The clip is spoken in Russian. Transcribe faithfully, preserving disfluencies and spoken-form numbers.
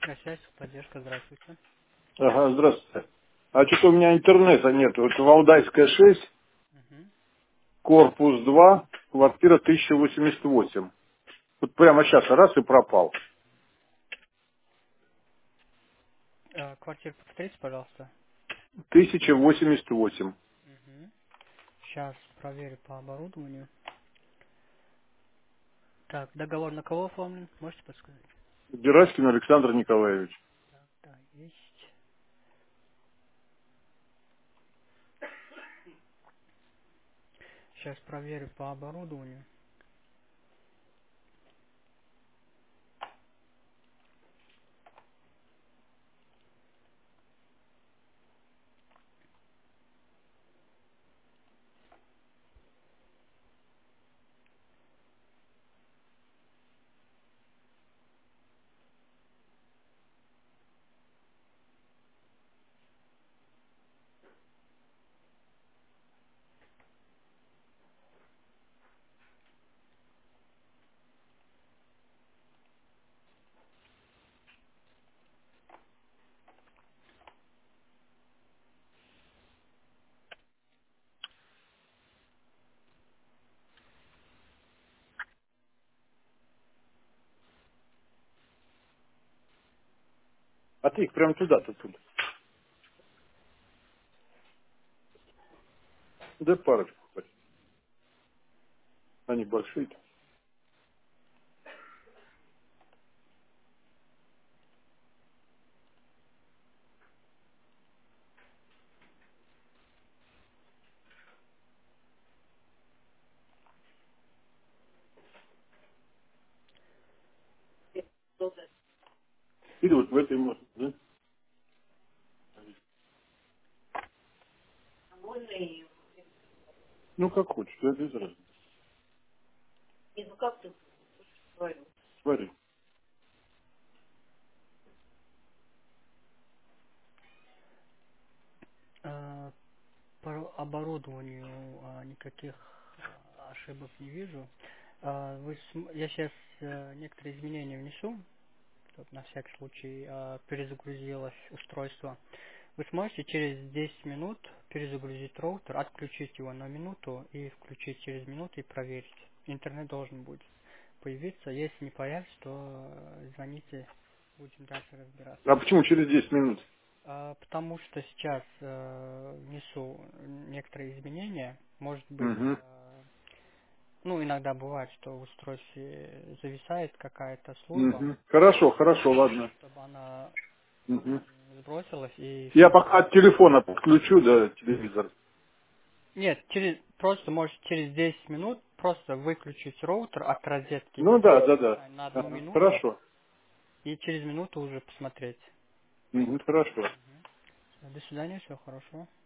На связь, поддержка, здравствуйте. Ага, здравствуйте. А что-то у меня интернета нет. Вот Валдайская шесть, Мгм. корпус два, квартира тысяча восемьдесят восемь. Вот прямо сейчас раз и пропал. Э, квартиру повторите, пожалуйста. тысяча восемьдесят восемь. Мгм. Сейчас проверю по оборудованию. Так, договор на кого оформлен? Можете подсказать? Гераськин Александр Николаевич. Так, да, есть. Сейчас проверю по оборудованию. А ты их прямо туда-то туда. Да парочку хоть. Они большие-то. Или вот в этой можно, да? Ну как хочешь, да, без разницы. Смотри. Э, по оборудованию э, никаких э, ошибок не вижу. Э, вы см- я сейчас некоторые изменения внесу, чтобы на всякий случай э, перезагрузилось устройство. Вы сможете через десять минут перезагрузить роутер, отключить его на минуту и включить через минуту и проверить. Интернет должен будет появиться. Если не появится, то э, звоните, будем дальше разбираться. А почему через десять минут? А, потому что сейчас э, внесу некоторые изменения. Может быть, Угу. э, ну, иногда бывает, что в устройстве зависает какая-то служба, Угу. Хорошо, хорошо, ладно. чтобы она Угу. сбросилась и Я пока от телефона подключу, да, телевизор. нет, через, просто можете через десять минут просто выключить роутер от розетки Ну перейти да, да, да. на одну Ага, минуту хорошо. и через минуту уже посмотреть. Мгм, хорошо. До свидания, всего хорошего.